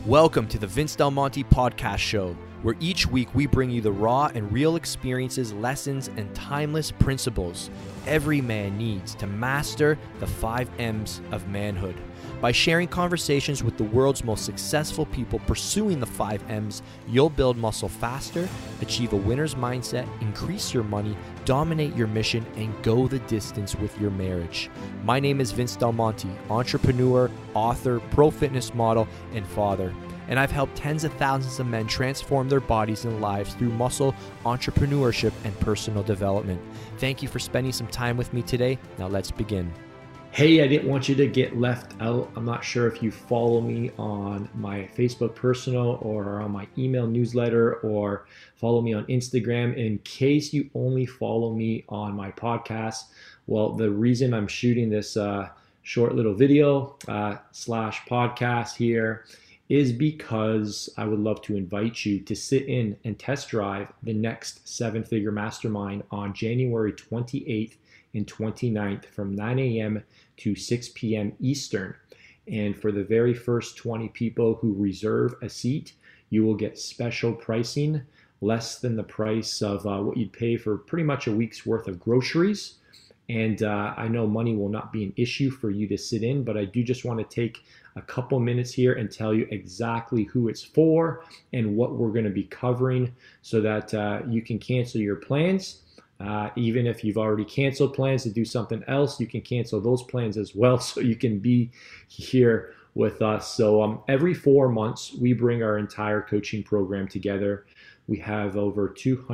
Welcome to the Vince Del Monte Podcast Show, where each week we bring you the raw and real experiences, lessons, and timeless principles every man needs to master the 5 M's of manhood. By sharing conversations with the world's most successful people pursuing the 5 M's, you'll build muscle faster, achieve a winner's mindset, increase your money, dominate your mission, and go the distance with your marriage. My name is Vince Del Monte, entrepreneur, author, pro fitness model, and father. And I've helped tens of thousands of men transform their bodies and lives through muscle, entrepreneurship, and personal development. Thank you for spending some time with me today. Now let's begin. Hey, I didn't want you to get left out. I'm not sure if you follow me on my Facebook personal or on my email newsletter or follow me on Instagram. In case you only follow me on my podcast, well, the reason I'm shooting this short little video slash podcast here is because I would love to invite you to sit in and test drive the next 7-Figure Mastermind on January 28th and 29th from 9 a.m. to 6 p.m. Eastern. And for the very first 20 people who reserve a seat, you will get special pricing, less than the price of what you'd pay for pretty much a week's worth of groceries. And I know money will not be an issue for you to sit in, but I do just want to take a couple minutes here and tell you exactly who it's for and what we're going to be covering so that you can cancel your plans. Even if you've already canceled plans to do something else, you can cancel those plans as well so you can be here with us. So every 4 months, we bring our entire coaching program together. We have over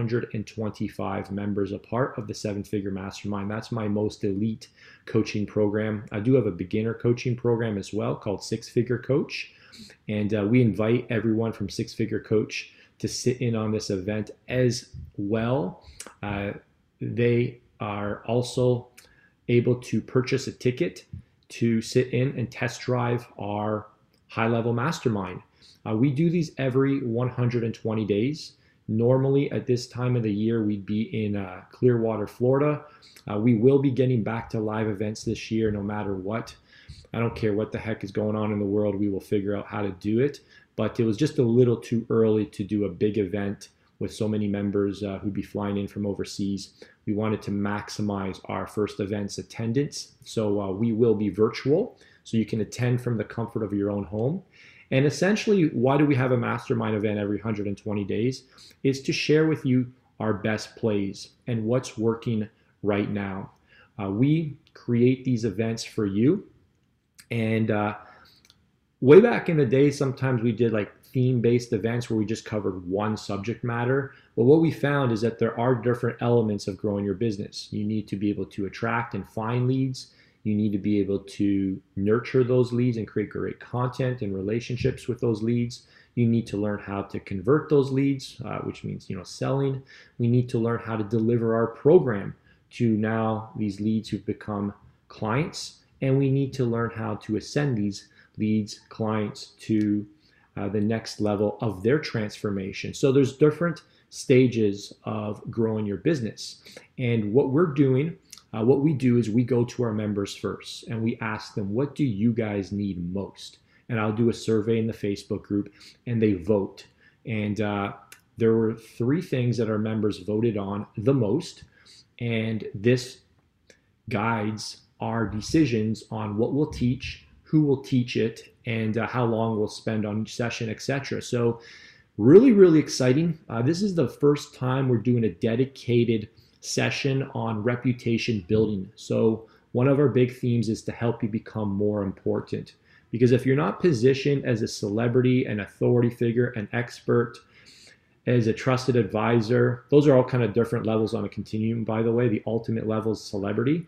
225 members a part of the 7-Figure Mastermind. That's my most elite coaching program. I do have a beginner coaching program as well called 6-Figure Coach. And we invite everyone from 6-Figure Coach to sit in on this event as well. They are also able to purchase a ticket to sit in and test drive our high-level mastermind. We do these every 120 days. Normally at this time of the year, we'd be in Clearwater, Florida. We will be getting back to live events this year no matter what. I don't care what the heck is going on in the world. We will figure out how to do it. But it was just a little too early to do a big event with so many members who'd be flying in from overseas. We wanted to maximize our first event's attendance. So we will be virtual, so you can attend from the comfort of your own home. And essentially, why do we have a mastermind event every 120 days? Is to share with you our best plays and what's working right now. We create these events for you. And way back in the day, sometimes we did like theme-based events where we just covered one subject matter. But what we found is that there are different elements of growing your business. You need to be able to attract and find leads. You need to be able to nurture those leads and create great content and relationships with those leads. You need to learn how to convert those leads, which means, selling. We need to learn how to deliver our program to now these leads who've become clients. And we need to learn how to ascend these leads, clients to the next level of their transformation. So there's different stages of growing your business. And what we're doing, what we do is we go to our members first and we ask them, what do you guys need most? And I'll do a survey in the Facebook group and they vote. And there were 3 things that our members voted on the most. And this guides our decisions on what we'll teach, who will teach it, and how long we'll spend on each session, etc. So really, really exciting. This is the first time we're doing a dedicated session on reputation building. So one of our big themes is to help you become more important. Because if you're not positioned as a celebrity, an authority figure, an expert, as a trusted advisor, those are all kind of different levels on a continuum, by the way. The ultimate level is celebrity.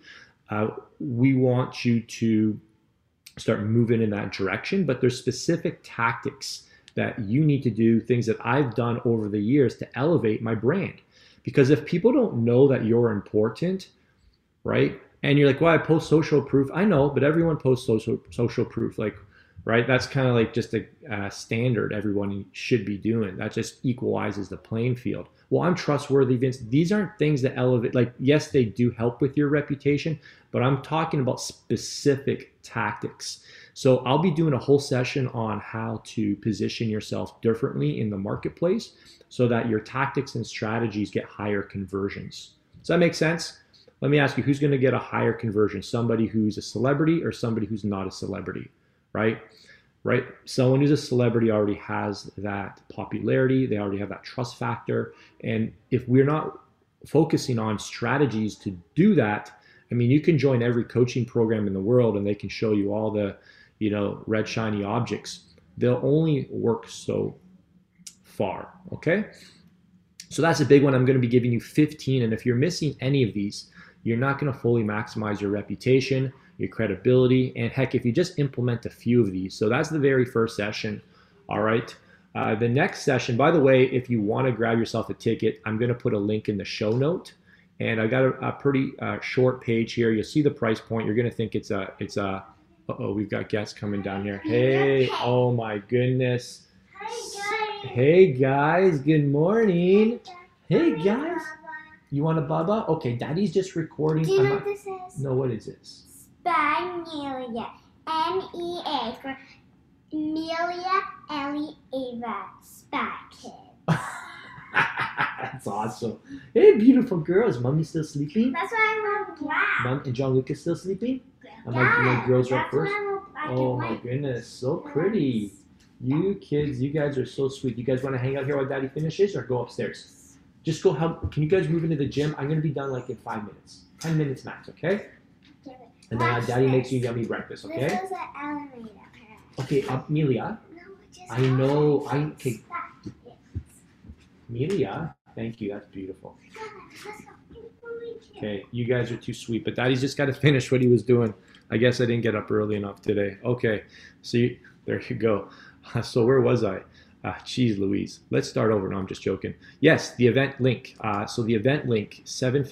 We want you to start moving in that direction, but there's specific tactics that you need to do, things that I've done over the years to elevate my brand. Because if people don't know that you're important, right? And you're like, well, I post social proof. I know, but everyone posts social proof, like, right? That's kind of like just a standard everyone should be doing. That just equalizes the playing field. Well, I'm trustworthy, Vince. These aren't things that elevate, like, yes, they do help with your reputation, but I'm talking about specific tactics. So I'll be doing a whole session on how to position yourself differently in the marketplace so that your tactics and strategies get higher conversions. Does that make sense? Let me ask you, who's going to get a higher conversion? Somebody who's a celebrity or somebody who's not a celebrity, right? Right? Someone who's a celebrity already has that popularity. They already have that trust factor. And if we're not focusing on strategies to do that, I mean, you can join every coaching program in the world and they can show you all the, red shiny objects. They'll only work so far, okay? So that's a big one. I'm going to be giving you 15. And if you're missing any of these, you're not going to fully maximize your reputation, your credibility, and heck, if you just implement a few of these. So that's the very first session, all right? The next session, by the way, if you want to grab yourself a ticket, I'm going to put a link in the show note. And I got a pretty short page here. You'll see the price point. You're going to think it's a, uh-oh, we've got guests coming down here. Hey, oh my goodness. Hey guys, good morning. Hey guys. You want a baba? Okay, Daddy's just recording. Do you know what this is? No, what is this? Spanelia. M-E-A for Amelia Elieva Spa Kid. That's awesome. Hey, beautiful girl. Is Mommy still sleeping? That's why I'm black. Mom and John Lucas still sleeping? Yeah, My girls are up first? black Oh my goodness, so pretty. You kids, you guys are so sweet. You guys want to hang out here while Daddy finishes or go upstairs? Just go help. Can you guys move into the gym? I'm going to be done like in 5 minutes. 10 minutes max, okay? And then Daddy makes you yummy breakfast, okay? This is an elevator. Okay, Amelia. No, just I know. Okay, stop. Amelia. Thank you. That's beautiful. Let's go. Okay, you guys are too sweet. But Daddy's just got to finish what he was doing. I guess I didn't get up early enough today. Okay, see, there you go. So where was I? Geez Louise. Let's start over. No, I'm just joking. Yes, the event link. So the event link,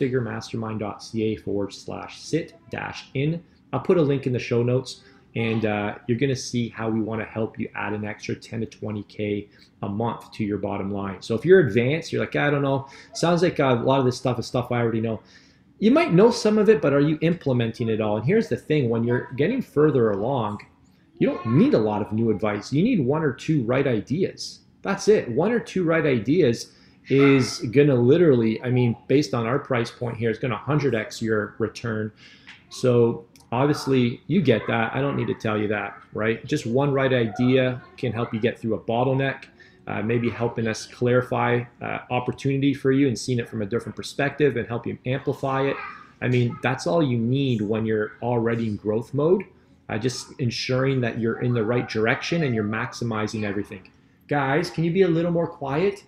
sevenfiguremastermind.ca/sit-in. I'll put a link in the show notes, and you're going to see how we want to help you add an extra 10 to 20K a month to your bottom line. So if you're advanced, you're like, I don't know. Sounds like a lot of this stuff is stuff I already know. You might know some of it, but are you implementing it all? And here's the thing. When you're getting further along, you don't need a lot of new advice. You need one or two right ideas. That's it. One or two right ideas is going to literally, I mean, based on our price point here, it's going to 100x your return. So obviously you get that. I don't need to tell you that, right? Just one right idea can help you get through a bottleneck, maybe helping us clarify opportunity for you and seeing it from a different perspective and help you amplify it. I mean, that's all you need when you're already in growth mode. Just ensuring that you're in the right direction and you're maximizing everything. Guys, can you be a little more quiet?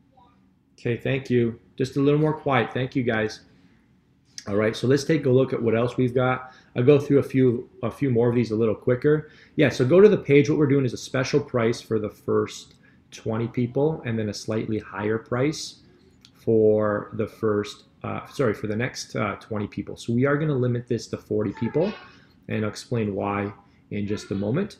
Okay, thank you. Just a little more quiet. Thank you, guys. All right, so let's take a look at what else we've got. I'll go through a few more of these a little quicker. Yeah, so go to the page. What we're doing is a special price for the first 20 people and then a slightly higher price for the for the next 20 people. So we are going to limit this to 40 people. And I'll explain why in just a moment.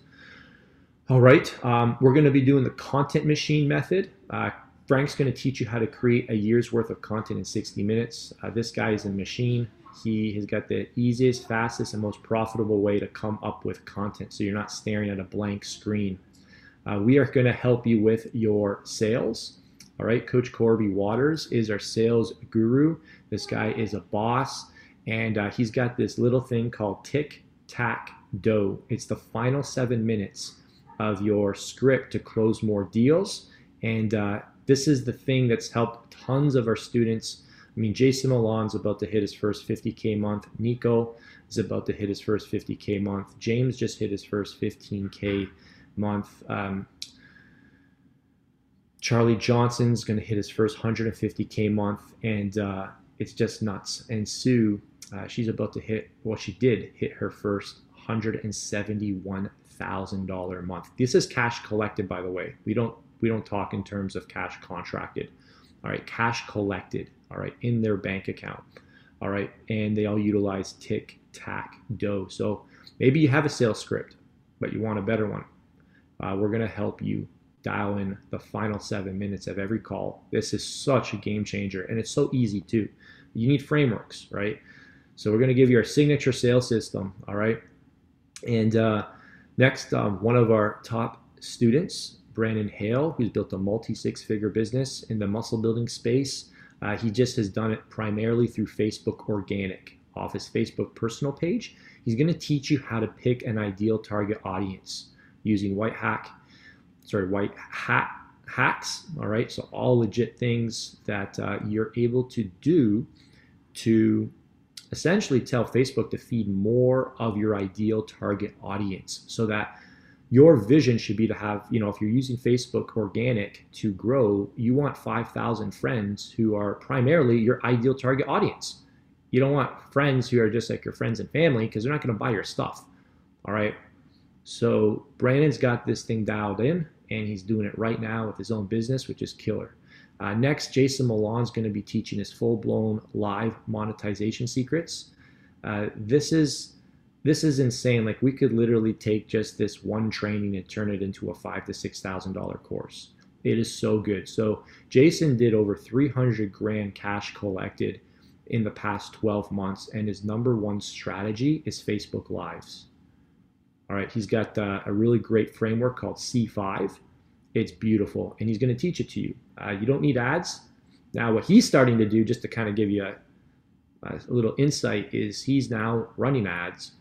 All right, we're going to be doing the content machine method. Frank's going to teach you how to create a year's worth of content in 60 minutes. This guy is a machine. He has got the easiest, fastest, and most profitable way to come up with content so you're not staring at a blank screen. We are going to help you with your sales. All right, Coach Corby Waters is our sales guru. This guy is a boss, and he's got this little thing called Tic-Tac-Dough. It's the final 7 minutes of your script to close more deals. And this is the thing that's helped tons of our students. I mean, Jason Milan's about to hit his first 50K month. Nico is about to hit his first 50K month. James just hit his first 15K month. Charlie Johnson's going to hit his first 150K month. And it's just nuts. And Sue, she's about to hit, well, she did hit her first $171,000 a month. This is cash collected, by the way. We don't talk in terms of cash contracted. All right, cash collected, all right, in their bank account. All right, and they all utilize Tic-Tac-Dough. So maybe you have a sales script, but you want a better one. We're going to help you dial in the final 7 minutes of every call. This is such a game changer, and it's so easy too. You need frameworks, right? So we're going to give you our signature sales system, all right? And Next, one of our top students, Brandon Hale, who's built a multi-six-figure business in the muscle building space. He just has done it primarily through Facebook organic, off his Facebook personal page. He's going to teach you how to pick an ideal target audience using white hat hacks. All right, so all legit things that you're able to do to essentially tell Facebook to feed more of your ideal target audience, so that your vision should be to have, if you're using Facebook organic to grow, you want 5,000 friends who are primarily your ideal target audience. You don't want friends who are just like your friends and family, because they're not going to buy your stuff. All right. So Brandon's got this thing dialed in, and he's doing it right now with his own business, which is killer. Next, Jason Milan's going to be teaching us full-blown live monetization secrets. This is insane. Like, we could literally take just this one training and turn it into a $5,000 to $6,000 course. It is so good. So Jason did over 300 grand cash collected in the past 12 months, and his number one strategy is Facebook Lives. All right, he's got a really great framework called C5. It's beautiful, and he's going to teach it to you. You don't need ads. Now, what he's starting to do, just to kind of give you a little insight, is he's now running ads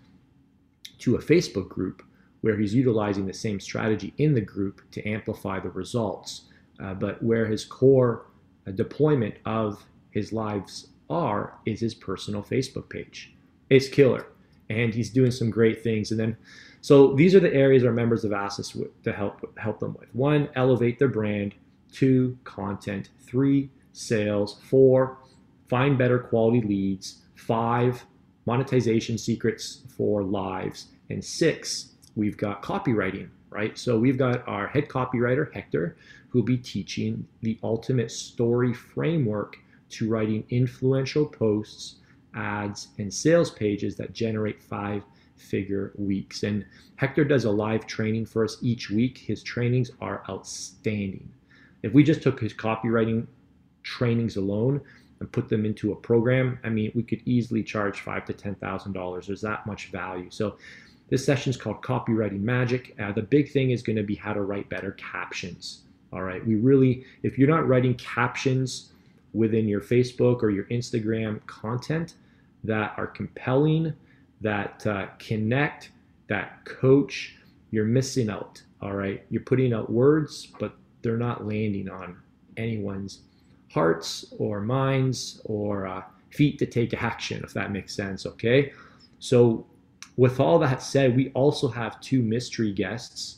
to a Facebook group where he's utilizing the same strategy in the group to amplify the results. But where his core deployment of his lives is his personal Facebook page. It's killer, and he's doing some great things. And then, so these are the areas our members have asked us to help them with. 1, elevate their brand. 2, content. 3, sales. 4, find better quality leads. 5, monetization secrets for lives. And 6, we've got copywriting, right? So we've got our head copywriter, Hector, who'll be teaching the ultimate story framework to writing influential posts, ads, and sales pages that generate 5-figure weeks. And Hector does a live training for us each week. His trainings are outstanding. If we just took his copywriting trainings alone and put them into a program, I mean, we could easily charge $5,000 to $10,000. There's that much value. So this session is called Copywriting Magic. The big thing is going to be how to write better captions. All right, if you're not writing captions within your Facebook or your Instagram content that are compelling, that connect, that coach, you're missing out. All right, you're putting out words, but they're not landing on anyone's hearts or minds or feet to take action, if that makes sense. Okay, so with all that said, we also have 2 mystery guests,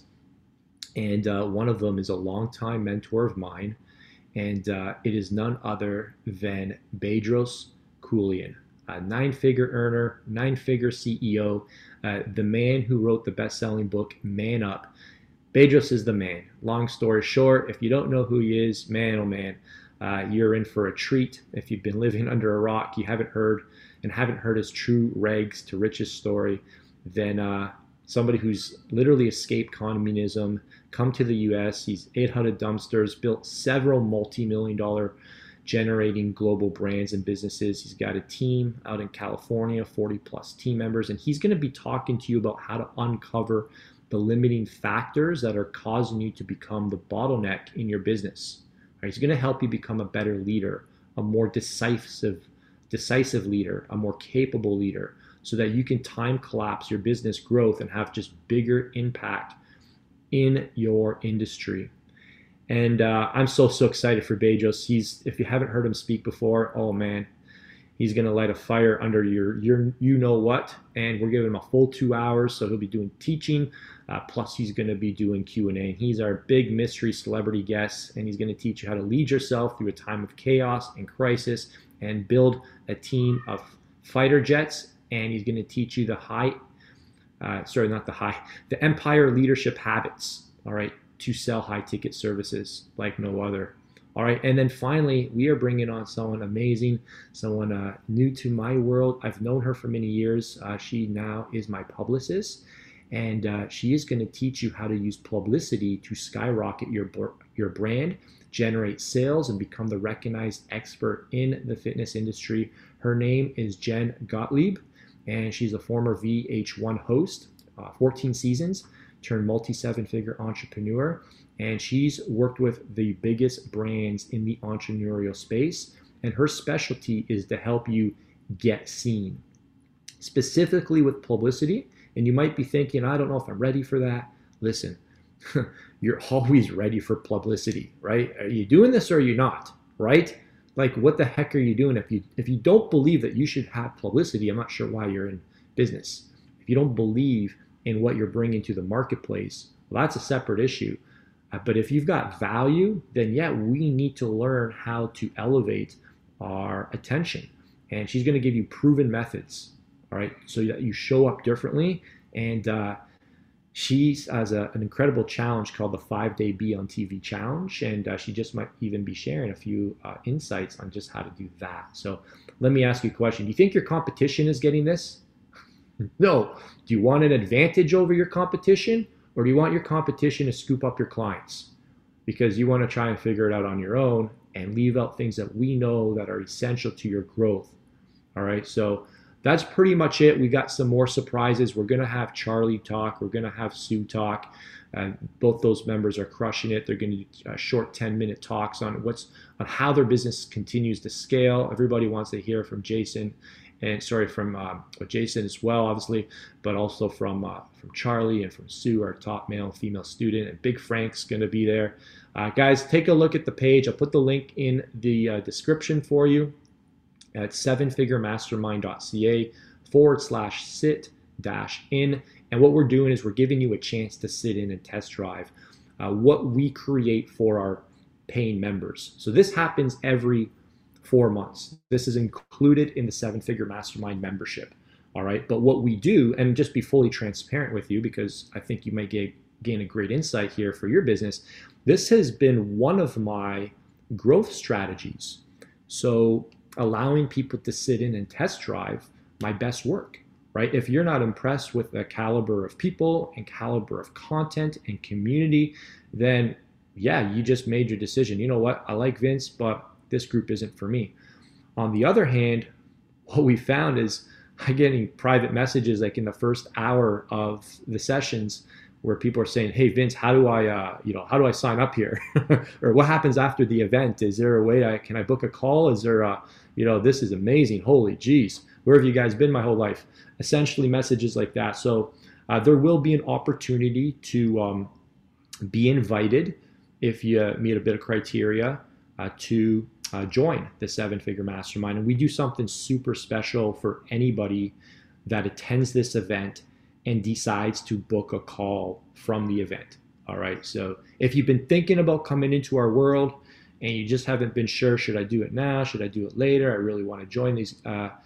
and one of them is a longtime mentor of mine, and it is none other than Bedros Keuilian, a 9-figure earner, 9-figure CEO, the man who wrote the best-selling book, Man Up. Bedros is the man. Long story short, if you don't know who he is, man, oh man, you're in for a treat. If you've been living under a rock, you haven't heard his true rags to riches story, then somebody who's literally escaped communism, come to the US, he's 800 dumpsters, built several multi-million-dollar generating global brands and businesses. He's got a team out in California, 40 plus team members, and he's going to be talking to you about how to uncover the limiting factors that are causing you to become the bottleneck in your business. Right? He's going to help you become a better leader, a more decisive leader, a more capable leader, so that you can time collapse your business growth and have just bigger impact in your industry. And I'm so excited for Bedros. If you haven't heard him speak before, oh man, he's going to light a fire under your you know what. And we're giving him a full 2 hours, so he'll be doing teaching, plus he's going to be doing Q&A. And he's our big mystery celebrity guest, and he's going to teach you how to lead yourself through a time of chaos and crisis and build a team of fighter jets. And he's going to teach you the empire leadership habits, all right, to sell high ticket services like no other. All right, and then finally, we are bringing on someone amazing, someone new to my world. I've known her for many years. She now is my publicist, and she is going to teach you how to use publicity to skyrocket your brand, generate sales, and become the recognized expert in the fitness industry. Her name is Jen Gottlieb, and she's a former VH1 host, 14 seasons. turned multi-7-figure entrepreneur, and she's worked with the biggest brands in the entrepreneurial space, and her specialty is to help you get seen, specifically with publicity. And you might be thinking, I don't know if I'm ready for that. Listen, you're always ready for publicity, right? Are you doing this or are you not, right? Like, what the heck are you doing? If you don't believe that you should have publicity, I'm not sure why you're in business. If you don't believe in what you're bringing to the marketplace, well, that's a separate issue. But if you've got value, then yeah, we need to learn how to elevate our attention. And she's going to give you proven methods, all right, so that you show up differently. And she has an incredible challenge called the 5-Day Be on TV Challenge. And she just might even be sharing a few insights on just how to do that. So let me ask you a question. Do you think your competition is getting this? No. Do you want an advantage over your competition? Or do you want your competition to scoop up your clients? Because you want to try and figure it out on your own and leave out things that we know that are essential to your growth. All right, so that's pretty much it. We got some more surprises. We're going to have Charlie talk. We're going to have Sue talk. Both those members are crushing it. They're going to do short 10-minute talks on how their business continues to scale. Everybody wants to hear from Jason. And sorry, from Jason as well, obviously, but also from Charlie and from Sue, our top male and female student. And Big Frank's going to be there. Guys, take a look at the page. I'll put the link in the description for you at 7figuremastermind.ca/sit-in. And what we're doing is we're giving you a chance to sit in and test drive what we create for our paying members. So this happens every 4 months. This is included in the 7-Figure Mastermind membership. All right. But what we do, and just be fully transparent with you, because I think you might gain a great insight here for your business. This has been one of my growth strategies. So allowing people to sit in and test drive my best work, right? If you're not impressed with the caliber of people and caliber of content and community, then yeah, you just made your decision. You know what? I like Vince, but this group isn't for me. On the other hand, what we found is I'm getting private messages like in the first hour of the sessions where people are saying, "Hey Vince, how do I sign up here?" Or what happens after the event? Is there a way can I book a call? Is there this is amazing. Holy geez, where have you guys been my whole life? Essentially messages like that. So there will be an opportunity to be invited if you meet a bit of criteria to join the 7-Figure Mastermind. And we do something super special for anybody that attends this event and decides to book a call from the event. All right. So if you've been thinking about coming into our world and you just haven't been sure, should I do it now? Should I do it later? I really want to join these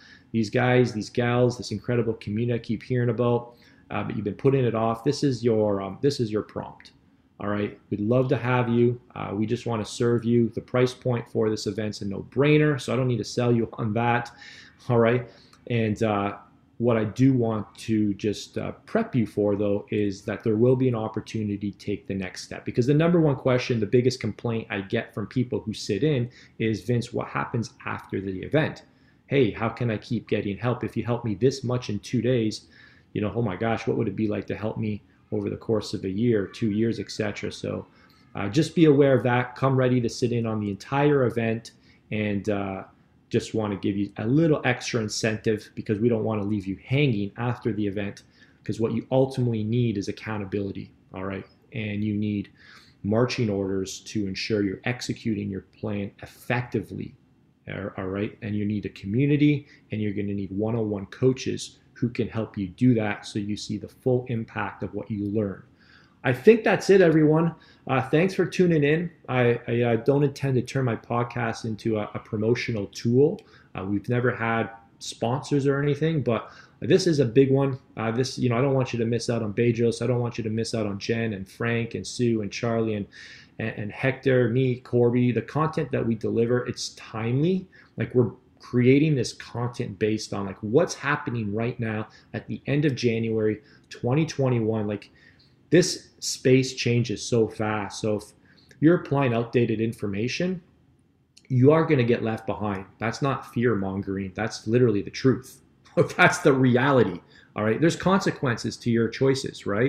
guys, these gals, this incredible community I keep hearing about, but you've been putting it off. This is your prompt. All right. We'd love to have you. We just want to serve you. The price point for this event's a no-brainer, so I don't need to sell you on that. All right. And what I do want to just prep you for, though, is that there will be an opportunity to take the next step. Because the number one question, the biggest complaint I get from people who sit in is, Vince, what happens after the event? Hey, how can I keep getting help? If you help me this much in 2 days, oh my gosh, what would it be like to help me over the course of a year, 2 years, etc. So just be aware of that. Come ready to sit in on the entire event, and just want to give you a little extra incentive because we don't want to leave you hanging after the event, because what you ultimately need is accountability. All right. And you need marching orders to ensure you're executing your plan effectively. All right. And you need a community, and you're going to need one-on-one coaches who can help you do that so you see the full impact of what you learn. I think that's it, everyone. Thanks for tuning in. I don't intend to turn my podcast into a promotional tool. We've never had sponsors or anything, but this is a big one. I don't want you to miss out on Bejos. I don't want you to miss out on Jen and Frank and Sue and Charlie and Hector, me, Corby. The content that we deliver, it's timely. Like, we're creating this content based on like what's happening right now at the end of January 2021. Like, this space changes so fast. So if you're applying outdated information, you are going to get left behind. That's not fear mongering. That's literally the truth. That's the reality. All right. There's consequences to your choices, right?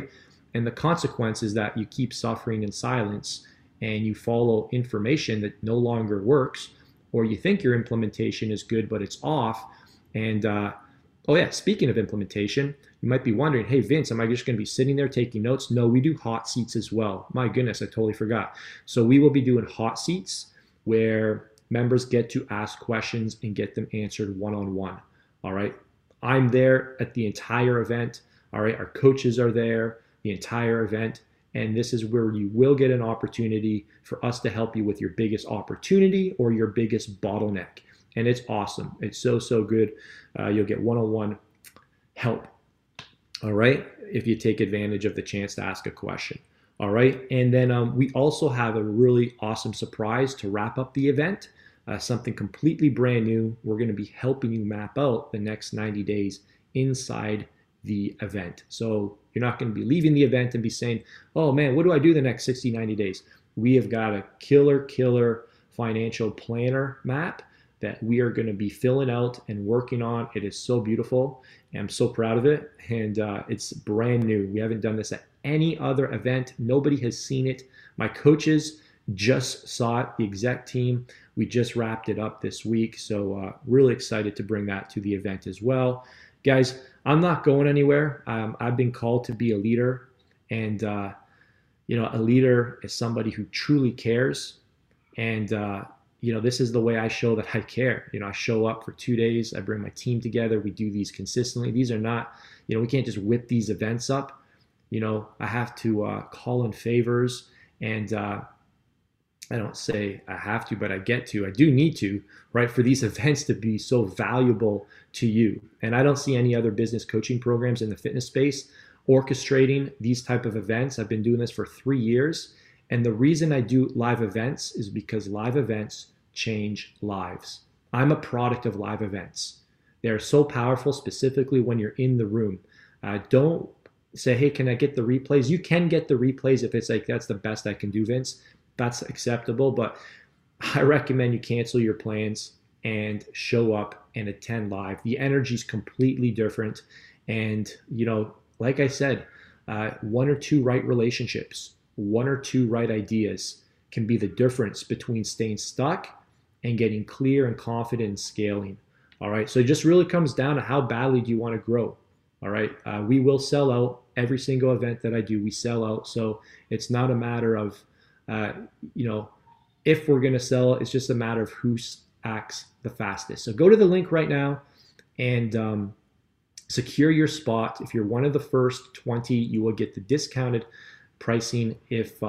And the consequence is that you keep suffering in silence and you follow information that no longer works, or you think your implementation is good, but it's off. And oh yeah, speaking of implementation, you might be wondering, hey Vince, am I just going to be sitting there taking notes? No, we do hot seats as well. My goodness, I totally forgot. So we will be doing hot seats where members get to ask questions and get them answered one-on-one. All right. I'm there at the entire event. All right. Our coaches are there the entire event. And this is where you will get an opportunity for us to help you with your biggest opportunity or your biggest bottleneck. And it's awesome. It's so, so good. You'll get one-on-one help. All right. If you take advantage of the chance to ask a question. All right. And then we also have a really awesome surprise to wrap up the event. Something completely brand new. We're going to be helping you map out the next 90 days inside the event. So you're not going to be leaving the event and be saying, oh man, what do I do the next 60, 90 days? We have got a killer financial planner map that we are going to be filling out and working on. It is so beautiful. I'm so proud of it. And it's brand new. We haven't done this at any other event. Nobody has seen it. My coaches just saw it, the exec team. We just wrapped it up this week. So really excited to bring that to the event as well. Guys, I'm not going anywhere. I've been called to be a leader. And, a leader is somebody who truly cares. And, this is the way I show that I care. I show up for 2 days. I bring my team together. We do these consistently. These are not, we can't just whip these events up. I have to call in favors. And I don't say I have to, but I get to. I do need to, right, for these events to be so valuable to you. And I don't see any other business coaching programs in the fitness space orchestrating these type of events. I've been doing this for 3 years. And the reason I do live events is because live events change lives. I'm a product of live events. They're so powerful, specifically when you're in the room. Don't say, hey, can I get the replays? You can get the replays if it's like, that's the best I can do, Vince. That's acceptable, but I recommend you cancel your plans and show up and attend live. The energy is completely different. And, like I said, 1 or 2 right relationships, 1 or 2 right ideas can be the difference between staying stuck and getting clear and confident in scaling. All right. So it just really comes down to how badly do you want to grow? All right. We will sell out every single event that I do. We sell out. So it's not a matter of, if we're going to sell, it's just a matter of who acts the fastest. So go to the link right now and secure your spot. If you're one of the first 20, you will get the discounted pricing. If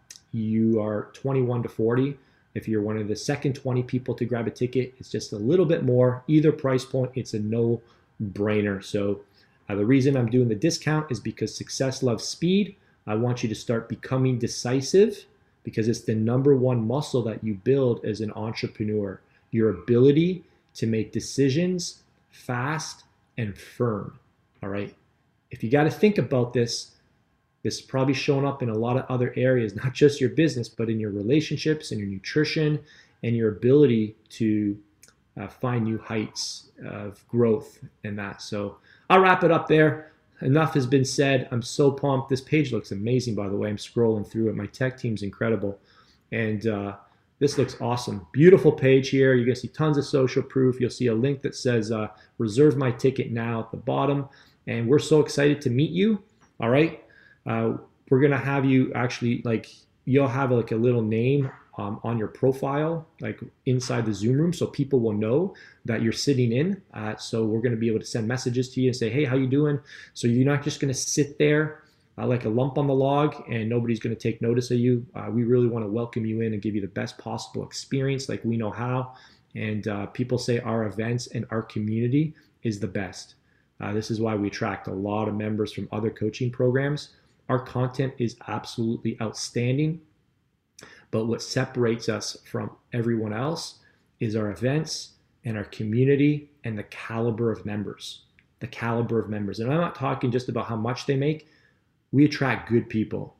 you are 21 to 40, if you're one of the second 20 people to grab a ticket, it's just a little bit more. Either price point, it's a no-brainer. So the reason I'm doing the discount is because success loves speed. I want you to start becoming decisive, because it's the number one muscle that you build as an entrepreneur, your ability to make decisions fast and firm. All right. If you got to think about this is probably showing up in a lot of other areas, not just your business, but in your relationships and your nutrition and your ability to find new heights of growth and that. So I'll wrap it up there. Enough has been said. I'm so pumped. This page looks amazing, by the way. I'm scrolling through it. My tech team's incredible. And this looks awesome. Beautiful page here. You're going to see tons of social proof. You'll see a link that says reserve my ticket now at the bottom. And we're so excited to meet you. All right. We're going to have you actually, you'll have a little name on your profile, inside the Zoom room, so people will know that you're sitting in. So we're going to be able to send messages to you and say, hey, how you doing? So you're not just going to sit there like a lump on the log and nobody's going to take notice of you. We really want to welcome you in and give you the best possible experience like we know how. And people say our events and our community is the best. This is why we attract a lot of members from other coaching programs. Our content is absolutely outstanding. But what separates us from everyone else is our events and our community and the caliber of members. The caliber of members. And I'm not talking just about how much they make. We attract good people.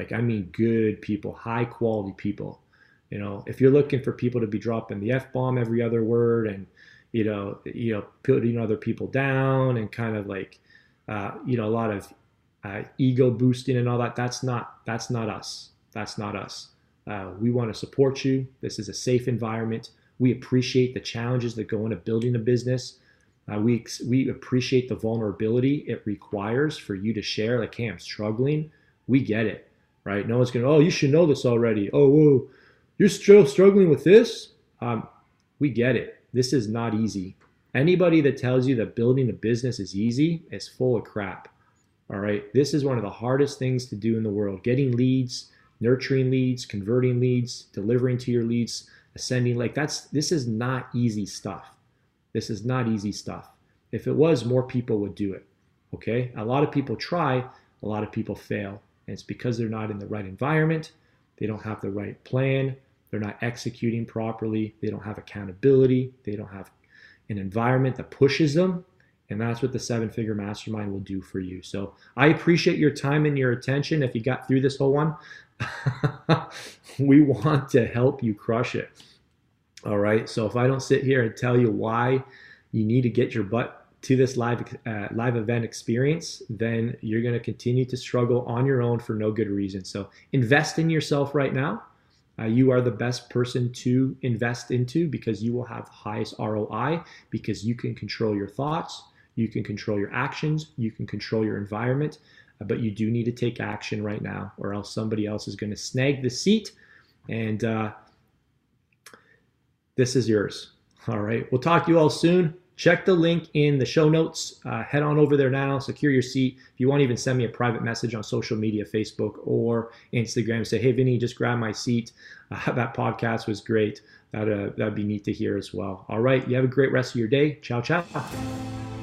Good people, high quality people. If you're looking for people to be dropping the F-bomb every other word and, putting other people down and kind of a lot of ego boosting and all that. That's not us. That's not us. We want to support you. This is a safe environment. We appreciate the challenges that go into building a business. We appreciate the vulnerability it requires for you to share. Like, hey, I'm struggling. We get it, right? No one's going to, oh, you should know this already. Oh, whoa, you're still struggling with this? We get it. This is not easy. Anybody that tells you that building a business is easy is full of crap. All right. This is one of the hardest things to do in the world. Getting leads, nurturing leads, converting leads, delivering to your leads, ascending. This is not easy stuff. This is not easy stuff. If it was, more people would do it. Okay. A lot of people try, a lot of people fail. And it's because they're not in the right environment. They don't have the right plan. They're not executing properly. They don't have accountability. They don't have an environment that pushes them. And that's what the 7-Figure Mastermind will do for you. So I appreciate your time and your attention. If you got through this whole one, we want to help you crush it. All right. So if I don't sit here and tell you why you need to get your butt to this live event experience, then you're going to continue to struggle on your own for no good reason. So invest in yourself right now. You are the best person to invest into because you will have the highest ROI, because you can control your thoughts, you can control your actions, you can control your environment, but you do need to take action right now, or else somebody else is going to snag the seat, and this is yours. All right. We'll talk to you all soon. Check the link in the show notes. Head on over there now. Secure your seat. If you want to even send me a private message on social media, Facebook or Instagram, say, hey, Vinny, just grab my seat. That podcast was great. That'd be neat to hear as well. All right. You have a great rest of your day. Ciao, ciao.